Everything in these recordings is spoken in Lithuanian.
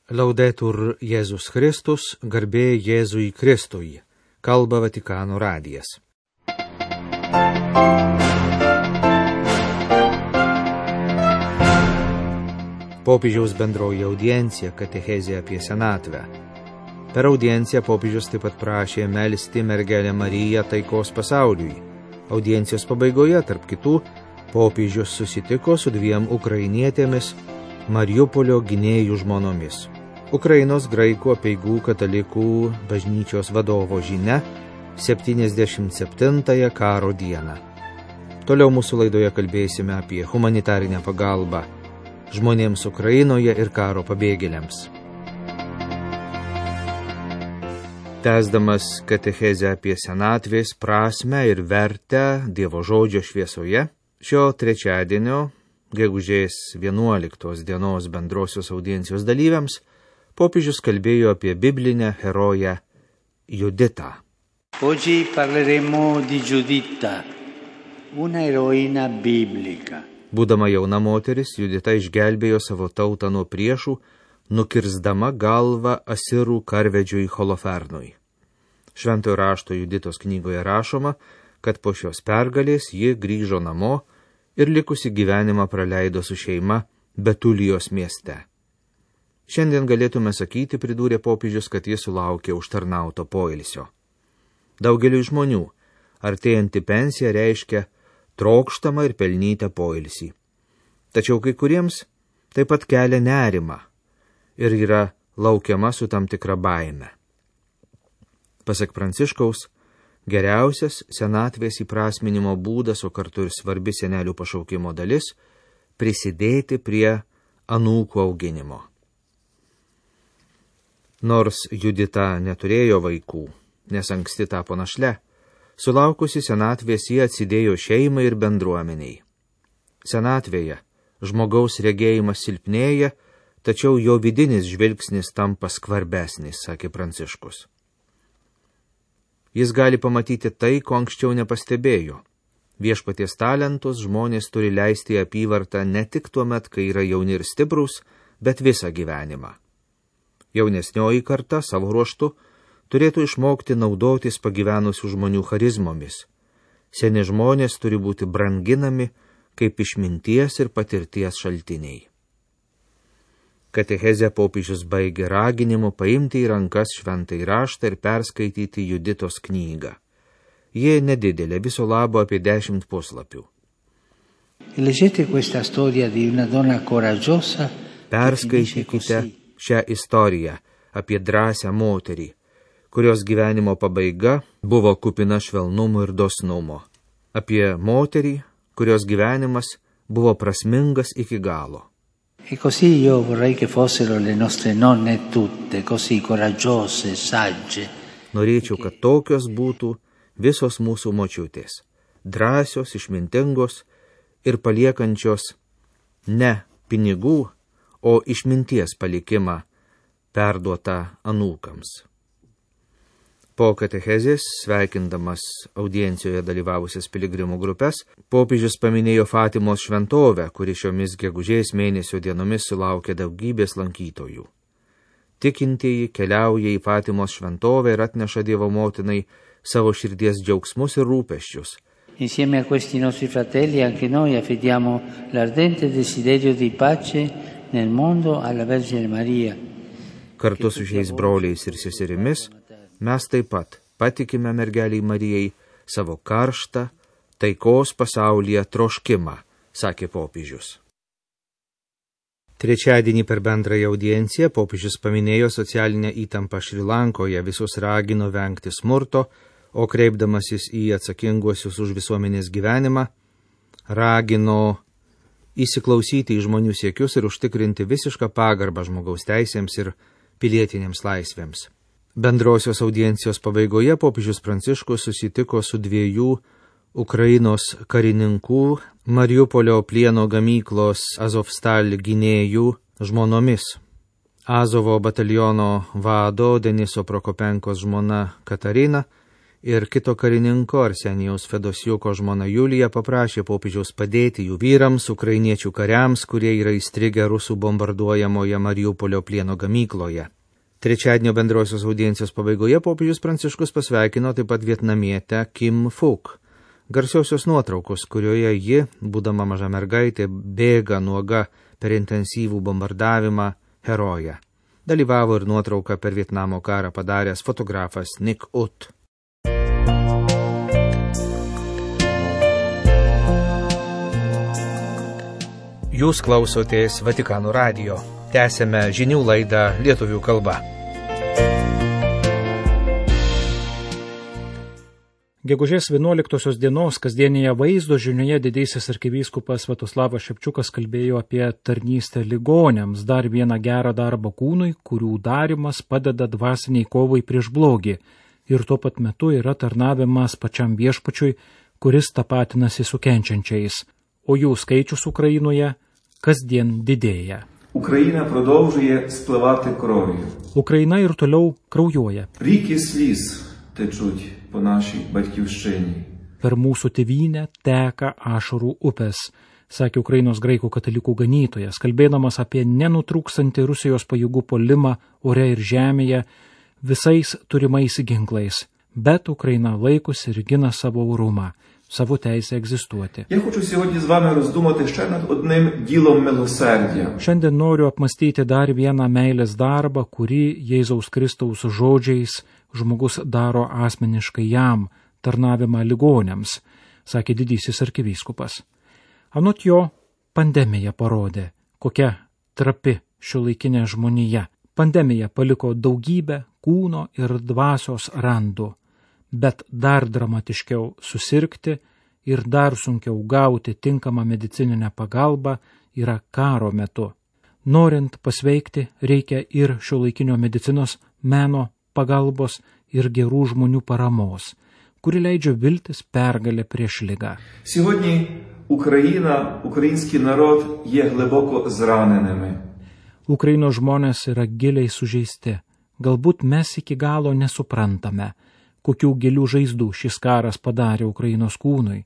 Laudetur Jėzus Kristus, garbė Jėzui Kristui, kalba Vatikano radijas. Popiežiaus bendroji audiencija katechezė apie senatvę. Per audienciją popiežius taip pat prašė melsti mergelę Mariją taikos pasauliui. Audiencijos pabaigoje, tarp kitų, popiežius susitiko su 2 ukrainietėmis Mariupolio gynėjų žmonomis. Ukrainos graikų apeigų katalikų bažnyčios vadovo žinia 77-ąją karo dieną. Toliau mūsų laidoje kalbėsime apie humanitarinę pagalbą žmonėms Ukrainoje ir karo pabėgėliams. Tęsdamas katechezę apie senatvės prasmę ir vertę Dievo žodžio šviesoje, šio trečiadienio, gegužės 11 dienos bendrosios audiencijos dalyviams, popiežius kalbėjo apie biblinę heroję Juditą. Oggi parleremo di Giuditta, una eroina biblica. Būdama jauna moteris, Judita išgelbėjo savo tautą nuo priešų, nukirsdama galvą asirų karvedžiui Holofernui. Šventojo rašto Juditos knygoje rašoma, kad po šios pergalės ji grįžo namo ir likusi gyvenimą praleido su šeima Betulijos mieste. Šiandien galėtume sakyti, pridūrė popiežius, kad jis sulaukė užtarnauto poilsio. Daugeliui žmonių artėjanti pensija reiškia trokštamą ir pelnytą poilsį. Tačiau kai kuriems taip pat kelia nerimą ir yra laukiama su tam tikra baime. Pasak Pranciškaus, geriausias senatvės įprasminimo būdas, o kartu ir svarbi senelių pašaukimo dalis – prisidėti prie anūkų auginimo. Nors Judita neturėjo vaikų, nes anksti tapo našle, sulaukusi senatvės jie atsidėjo šeimai ir bendruomeniai. Senatvėje žmogaus regėjimas silpnėja, tačiau jo vidinis žvilgsnis tampa skvarbesnis, sakė Pranciškus. Jis gali pamatyti tai, ko anksčiau nepastebėjo. Viešpaties talentus žmonės turi leisti į apyvartą ne tik tuo met, kai yra jauni ir stiprūs, bet visą gyvenimą. Jaunesnioji karta savo ruožtu turėtų išmokti naudotis pagyvenusių žmonių charizmomis. Seni žmonės turi būti branginami kaip išminties ir patirties šaltiniai. Katechezę popiežius baigė raginimu paimti į rankas šventąjį raštą ir perskaityti Juditos knygą. Ji nedidelė, viso labo apie 10 puslapių. Perskaitykite šią istoriją apie drąsią moterį, kurios gyvenimo pabaiga buvo kupina švelnumo ir dosnumo. Apie moterį, kurios gyvenimas buvo prasmingas iki galo. E così io vorrei che fossero le nostre nonne tutte, così coraggiose, sagge. Norėčiau, kad tokios būtų visos mūsų močiutės, drąsios, išmintingos ir paliekančios ne pinigų, o išminties palikimą perduotą anūkams. Po katechezės, sveikindamas audiencijoje dalyvavusias piligrimų grupės, popiežius paminėjo Fatimos šventovę, kuri šiomis gegužės mėnesio dienomis sulaukė daugybės lankytojų. Tikintieji keliauja į Fatimos šventovę ir atneša Dievo motinai savo širdies džiaugsmus ir rūpesčius. Insieme a questi nostri fratelli anche noi affidiamo l'ardente desiderio di pace nel mondo alla Vergine Maria. Kartu su šiais broliais ir seserimis mes taip pat patikime mergeliai Marijai savo karštą taikos pasaulyje troškimą, sakė popiežius. Trečiadienį per bendrąją audienciją popiežius paminėjo socialinę įtampą Šri Lankoje, visus ragino vengti smurto, o kreipdamasis į atsakinguosius už visuomenės gyvenimą, ragino įsiklausyti į žmonių siekius ir užtikrinti visišką pagarbą žmogaus teisėms ir pilietinėms laisvėms. Bendrosios audiencijos pabaigoje popiežius Pranciškus susitiko su 2 Ukrainos karininkų Mariupolio plieno gamyklos Azovstal gynėjų žmonomis. Azovo bataliono vado Deniso Prokopenkos žmona Katarina ir kito karininko Arsenijaus Fedosiuko žmona Julija paprašė popiežiaus padėti jų vyrams, ukrainiečių kariams, kurie yra įstrigę rusų bombarduojamoje Mariupolio plieno gamykloje. Trečiadienio bendrosios audiencijos pabaigoje popiežius Pranciškus pasveikino taip pat vietnamietę Kim Phuc. Garsiosios nuotraukos, kurioje ji, būdama maža mergaitė, bėga nuoga per intensyvų bombardavimą, heroję. Dalyvavo ir nuotrauką per Vietnamo karą padaręs fotografas Nick Ut. Jūs klausotės Vatikano radijo. Tęsėme žinių laidą lietuvių kalba. Gegužės 11 dienos kasdienėje vaizdo žinioje didysis arkivyskupas Sviatoslavas Ševčiukas kalbėjo apie tarnystę ligoniams, dar vieną gerą darbą kūnui, kurių darymas padeda dvasiniai kovai prieš blogį ir tuo pat metu yra tarnavimas pačiam viešpačiui, kuris tapatinasi su kenčiančiais, o jų skaičius Ukrainoje kasdien didėja. Україна продовжує спливати кров'ю. Україна ir toliau kraujuoja. Ріки сліз течуть по нашій батьківщині. Per mūsų tėvynę teka ašarų upės, sakė Ukrainos graikų katalikų ganytojas, kalbėdamas apie nenutrūkstantį Rusijos pajėgų puolimą ore ir žemėje visais turimais ginklais. Bet Ukraina laikosi ir gina savo orumą, savo teisę egzistuoti. Я хочу сьогодні з вами роздумати ще над одним ділом милосердя. Šiandien noriu apmastyti dar vieną meilės darbą, kurį Jėzaus Kristaus žodžiais žmogus daro asmeniškai jam, tarnavimą ligoniams, sakė didysis arkivyskupas. Anot jo, pandemija parodė, kokia trapi šiuolaikinė žmonija. Pandemija paliko daugybę kūno ir dvasios randų, bet dar dramatiškiau susirgti ir dar sunkiau gauti tinkamą medicininę pagalbą yra karo metu. Norint pasveikti, reikia ir šiuolaikinio medicinos, meno pagalbos ir gerų žmonių paramos, kuri leidžia viltis pergalę prieš ligą. Сьогодні Україна, український народ є глибоко зраненими. Ukrainos žmonės yra giliai sužeisti. Galbūt mes iki galo nesuprantame, kokių gilių žaizdų šis karas padarė Ukrainos kūnui.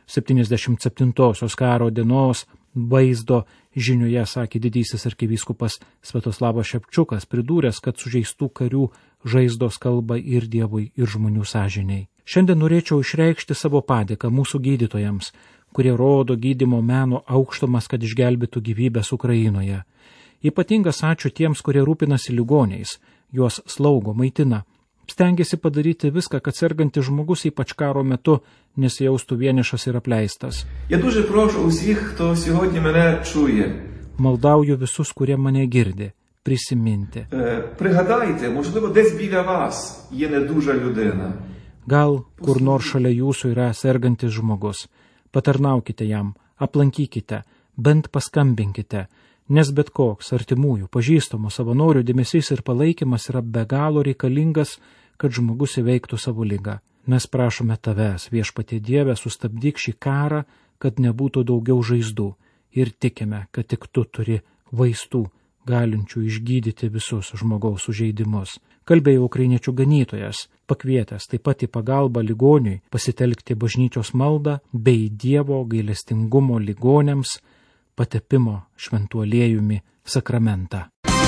77-osios karo dienos vaizdo žinioje sakė didysis arkivyskupas Sviatoslavas Ševčiukas, pridūręs, kad sužeistų karių žaizdos kalba ir Dievui, ir žmonių sąžiniai. Šiandien norėčiau išreikšti savo padėką mūsų gydytojams, kurie rodo gydymo meno aukštumas, kad išgelbėtų gyvybės Ukrainoje. Ypatingas ačiū tiems, kurie rūpinasi ligoniais, juos slaugo, maitina. Stengiasi padaryti viską, kad sergantis žmogus ypač karo metu nesijaustų vienišas ir apleistas. Я дуже прошу усіх, хто сьогодні мене чує. Maldauju visus, kurie mane girdi, prisiminti. Пригадайте, можливо, десь біля вас є недужа людина. Gal kur nors šalia jūsų yra sergantis žmogus. Patarnaukite jam, aplankykite, bent paskambinkite, nes bet koks artimųjų, pažįstamų savanorių dėmesys ir palaikymas yra be galo reikalingas, kad žmogus įveiktų savo ligą. Mes prašome tavęs, viešpatie Dieve, sustabdyk šį karą, kad nebūtų daugiau žaizdų, ir tikime, kad tik tu turi vaistų, galinčių išgydyti visus žmogaus sužeidimus. Kalbėjo ukrainiečių ganytojas, pakvietęs taip pat į pagalbą ligoniui pasitelkti bažnyčios maldą bei Dievo gailestingumo ligoniams patepimo šventu aliejumi sakramentą.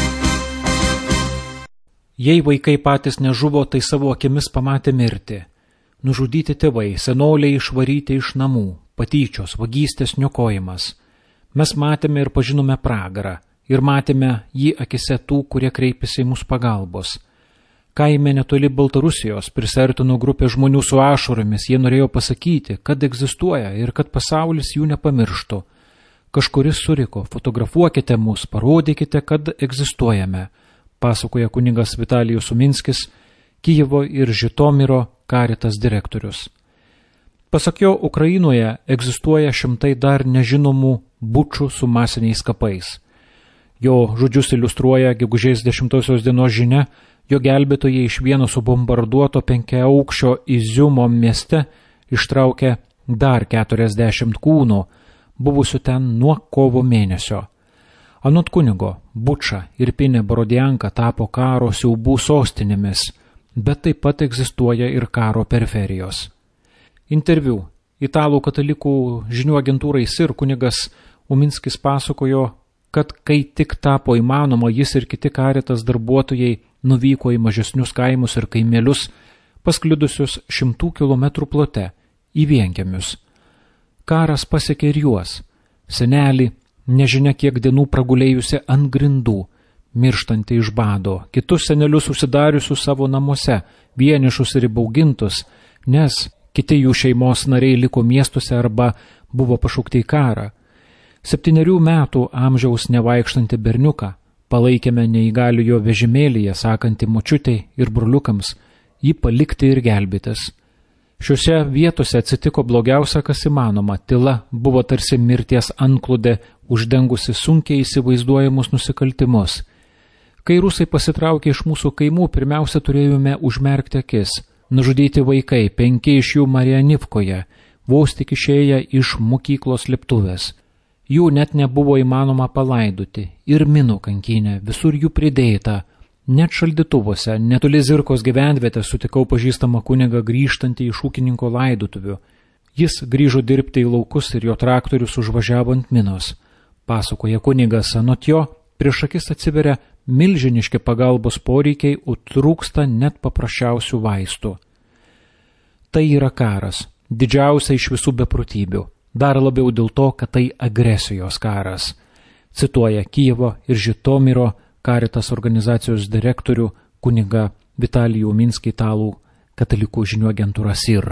Jei vaikai patys nežuvo, tai savo akimis pamatė mirtį. Nužudyti tėvai, senoliai išvaryti iš namų, patyčios, vagystės, niokojimas. Mes matėme ir pažinome pragarą, ir matėme jį akise tų, kurie kreipėsi į mūsų pagalbos. Kaime netoli Baltarusijos prisartino grupė žmonių su ašaromis, jie norėjo pasakyti, kad egzistuoja ir kad pasaulis jų nepamirštų. Kažkuris suriko, fotografuokite mus, parodykite, kad egzistuojame, pasakoja kunigas Vitalijus Suminskis, Kijevo ir Žitomiro Caritas direktorius. Pasak jo, Ukrainoje egzistuoja šimtai dar nežinomų bučų su masiniais kapais. Jo žodžius iliustruoja gegužės 10 dienos žinia, jo gelbėtojai iš vieno subombarduoto 5-aukščio Iziumo mieste ištraukė dar 40 kūnų, buvusių ten nuo kovo mėnesio. Anot kunigo, Buča ir Pinė Borodianka tapo karo siaubų sostinėmis, bet taip pat egzistuoja ir karo periferijos. Interviu italų katalikų žinių agentūrai SIR kunigas Uminskis pasakojo, kad kai tik tapo įmanoma, jis ir kiti Caritas darbuotojai nuvyko į mažesnius kaimus ir kaimelius, pasklidusius 100 kilometrų plote, į vienkiemius. Karas pasiekė ir juos. Senelį, nežinia kiek dienų pragulėjusi ant grindų, mirštantį iš bado, kitus senelius užsidariusius savo namuose, vienišus ir įbaugintus, nes kiti jų šeimos nariai liko miestuose arba buvo pašaukti į karą. 7 metų amžiaus nevaikštantį berniuką palaikėme neįgaliojo vežimėlyje, sakantį močiutei ir broliukams, jį palikti ir gelbėtis. Šiuose vietose atsitiko blogiausia, kas įmanoma. Tyla buvo tarsi mirties antklodė, uždengusi sunkiai įsivaizduojamus nusikaltimus. Kai rusai pasitraukė iš mūsų kaimų, pirmiausia turėjome užmerkti akis. Nužudyti vaikai, 5 iš jų Marianivkoje, vos tik išėję iš mokyklos slėptuvės. Jų net nebuvo įmanoma palaidoti. Ir minų kankinė, visur jų pridėta. Net šaldytuvuose, netoli Zirkos gyvenvietės sutikau pažįstamą kunigą grįžtantį iš ūkininko laidotuvių. Jis grįžo dirbti į laukus ir jo traktorius užvažiavo ant minos. Pasakoja kunigas, anot jo, prieš akis atsiveria milžiniški pagalbos poreikiai, trūksta net paprasčiausių vaistų. Tai yra karas, didžiausia iš visų beprotybių. Dar labiau dėl to, kad tai agresijos karas. Cituoja Kijevo ir Žitomiro Caritas organizacijos direktorių kunigą Vitalijų Uminskį italų katalikų žinių agentūra SIR.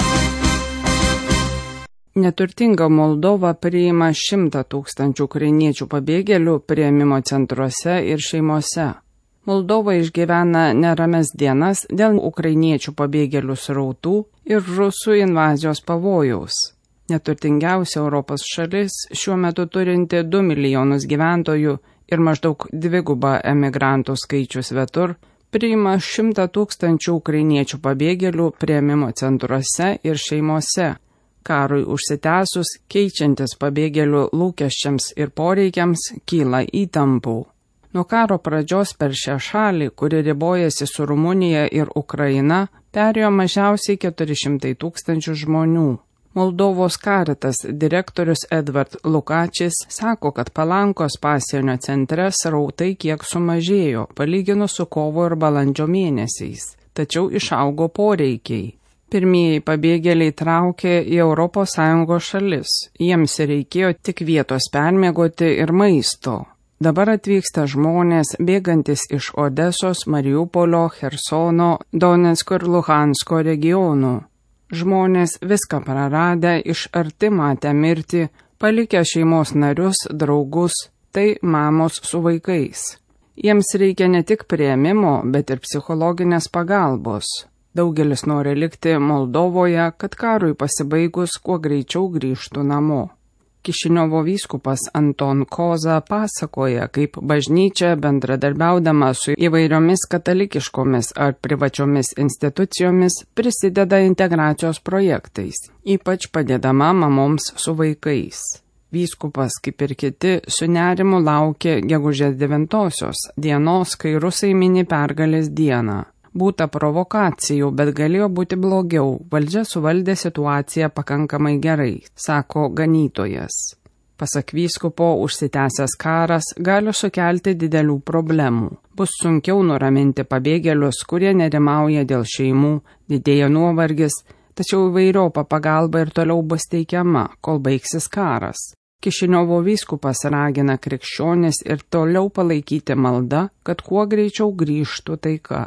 Neturtinga Moldova priima 100 000 ukrainiečių pabėgėlių priėmimo centruose ir šeimose. Moldova išgyvena nerames dienas dėl ukrainiečių pabėgėlių srautų ir rusų invazijos pavojaus. Neturtingiausia Europos šalis, šiuo metu turinti 2 milijonus gyventojų ir maždaug 2 emigrantų skaičių svetur, priima 100 000 ukrainiečių pabėgėlių priėmimo centruose ir šeimose. Karui užsitęsus, keičiantis pabėgėlių lūkesčiams ir poreikiams, kyla įtampų. Nuo karo pradžios per šią šalį, kuri ribojasi su Rumunija ir Ukraina, perėjo mažiausiai 400 000 žmonių. Moldovos Caritas direktorius Edvard Lukačis sako, kad Palankos pasienio centre srautai kiek sumažėjo, palyginus su kovo ir balandžio mėnesiais, tačiau išaugo poreikiai. Pirmieji pabėgėliai traukė į ES šalis, jiems reikėjo tik vietos permiegoti ir maisto. Dabar atvyksta žmonės bėgantis iš Odesos, Mariupolio, Chersono, Donecko ir Luhansko regionų. Žmonės viską praradę, iš arti matę mirtį, palikę šeimos narius, draugus, tai mamos su vaikais. Jiems reikia ne tik priėmimo, bet ir psichologinės pagalbos. Daugelis nori likti Moldovoje, kad karui pasibaigus kuo greičiau grįžtų namo. Kišiniovo vyskupas Anton Koza pasakoja, kaip bažnyčia bendradarbiaudama su įvairiomis katalikiškomis ar privačiomis institucijomis prisideda integracijos projektais, ypač padėdama mamoms su vaikais. Vyskupas, kaip ir kiti, su nerimu laukia gegužės 9 dienos, kai rusai mini pergalės dieną. Būta provokacijų, bet galėjo būti blogiau. Valdžia suvaldė situaciją pakankamai gerai, sako ganytojas. Pasak vyskupo, užsitęsęs karas gali sukelti didelių problemų. Bus sunkiau nuraminti pabėgėlius, kurie nerimauja dėl šeimų, didėja nuovargis, tačiau įvairiopa pagalba ir toliau bus teikiama, kol baigsis karas. Kišiniovo vyskupas ragina krikščionis ir toliau palaikyti maldą, kad kuo greičiau grįžtų taika.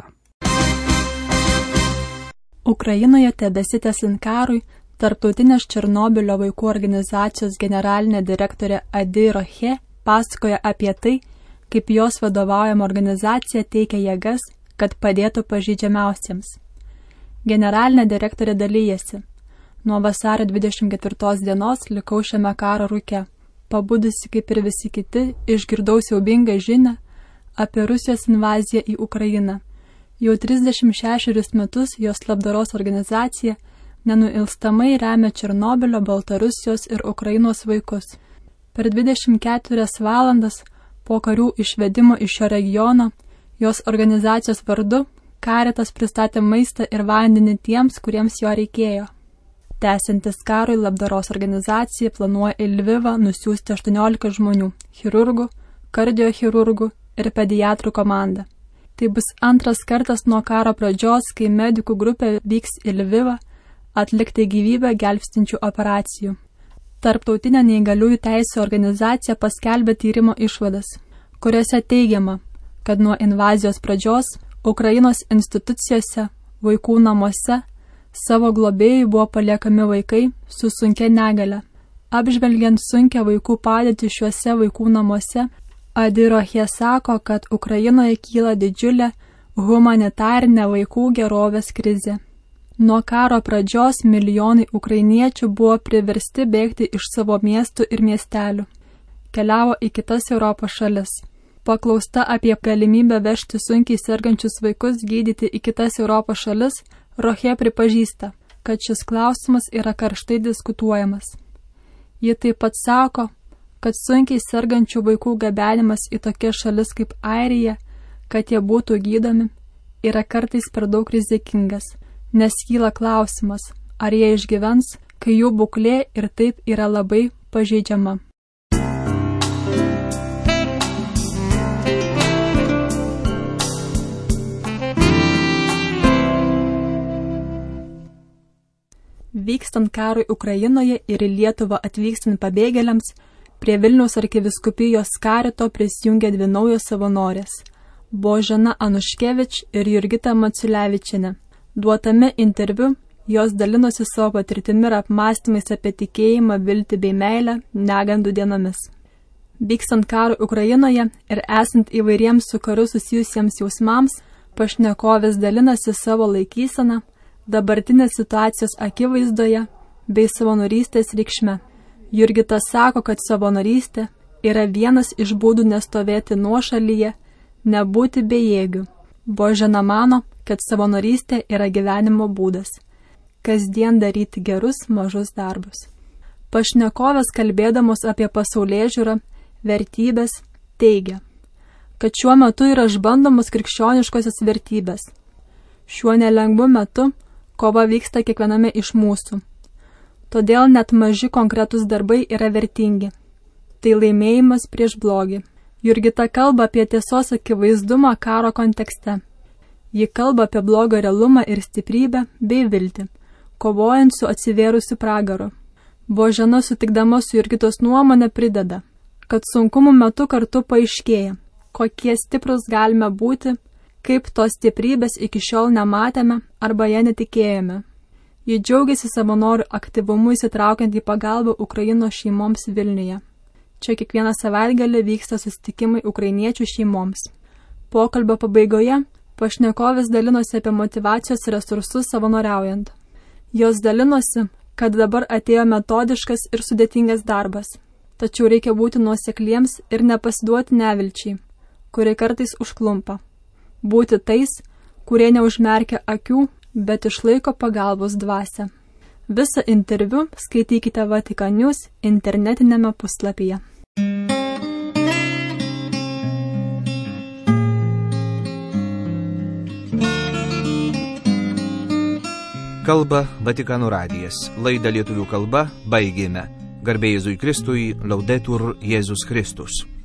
Ukrainoje tebesitęsiant karui, Tarptautinės Černobylio vaikų organizacijos generalinė direktorė Adi Roche pasakoja apie tai, kaip jos vadovaujama organizacija teikia jėgas, kad padėtų pažeidžiamiausiems. Generalinė direktorė dalyjasi. Nuo vasario 24 dienos likau šiame karo rūke. Pabudusi kaip ir visi kiti, išgirdau siaubingą žinią apie Rusijos invaziją į Ukrainą. Jau 36 metus jos labdaros organizacija nenuilstamai remia Černobylio, Baltarusijos ir Ukrainos vaikus. Per 24 valandas po karių išvedimo iš šio regiono jos organizacijos vardu Caritas pristatė maistą ir vandenį tiems, kuriems jo reikėjo. Tęsiantis karui, labdaros organizacija planuoja į Lvivą nusiųsti 18 žmonių – chirurgų, kardiochirurgų ir pediatrų komandą. Tai bus antras kartas nuo karo pradžios, kai medikų grupė vyks į Lvivą atlikti gyvybę gelbstinčių operacijų. Tarptautinė neįgaliųjų teisių organizacija paskelbė tyrimo išvadas, kuriuose teigiama, kad nuo invazijos pradžios Ukrainos institucijose, vaikų namuose, savo globėjų buvo paliekami vaikai su sunkia negalia. Apžvelgiant sunkią vaikų padėtį šiuose vaikų namuose, Adirohė sako, kad Ukrainoje kyla didžiulė humanitarinė vaikų gerovės krizė. Nuo karo pradžios milijonai ukrainiečių buvo priversti bėgti iš savo miestų ir miestelių. Keliavo į kitas Europos šalis. Paklausta apie galimybę vežti sunkiai sergančius vaikus gydyti į kitas Europos šalis, Rohė pripažįsta, kad šis klausimas yra karštai diskutuojamas. Ji taip pat sako, kad sunkiai sergančių vaikų gabenimas į tokias šalis kaip Airija, kad jie būtų gydomi, yra kartais per daug rizikingas, nes kyla klausimas, ar jie išgyvens, kai jų būklė ir taip yra labai pažeidžiama. Vykstant karui Ukrainoje ir į Lietuvą atvykstant pabėgėliams, prie Vilniaus arkivyskupijos karito prisijungė dvi naujos savanorės – Božena Anuškevič ir Jurgita Maciulevičienė. Duotame interviu jos dalinosi savo patirtimi ir apmąstymais apie tikėjimą, viltį bei meilę negandų dienomis. Vykstant karui Ukrainoje ir esant įvairiems su karu susijusiems jausmams, pašnekovės dalinasi savo laikyseną, dabartinės situacijos akivaizdoje bei savanorystės reikšme. Jurgita sako, kad savanorystė yra vienas iš būdų nestovėti nuošalyje, nebūti bejėgių. Božena mano, kad savanorystė yra gyvenimo būdas. Kasdien daryti gerus mažus darbus. Pašnekovės kalbėdamos apie pasaulėžiūrą, vertybės, teigia, kad šiuo metu yra išbandomos krikščioniškosios vertybės. Šiuo nelengvu metu kova vyksta kiekviename iš mūsų. Todėl net maži konkretūs darbai yra vertingi. Tai laimėjimas prieš blogį. Jurgita kalba apie tiesos akivaizdumą karo kontekste. Ji kalba apie blogio realumą ir stiprybę bei viltį, kovojant su atsivėrusiu pragaru. Božena sutikdama su Jurgitos nuomonė prideda, kad sunkumų metu kartu paaiškėja, kokie stiprus galime būti, kaip tos stiprybės iki šiol nematėme arba ją netikėjome. Ji džiaugiasi savanorių aktyvumu įsitraukiant į pagalbą Ukrainos šeimoms Vilniuje. Čia kiekvieną savaitgalį vyksta susitikimai ukrainiečių šeimoms. Pokalbio pabaigoje pašnekovės dalinosi apie motyvacijos resursus savanoriaujant. Jos dalinosi, kad dabar atėjo metodiškas ir sudėtingas darbas, tačiau reikia būti nuosekliems ir nepasiduoti nevilčiai, kuri kartais užklumpa. Būti tais, kurie neužmerkia akių, bet išlaiko pagalbos dvasią. Visą interviu skaitykite Vatikan News internetinėme puslapyje. Kalba Vatikano radijas. Laidą lietuvių kalba baigėme. Garbė Jėzui Kristui, Laudetur Jėzus Kristus.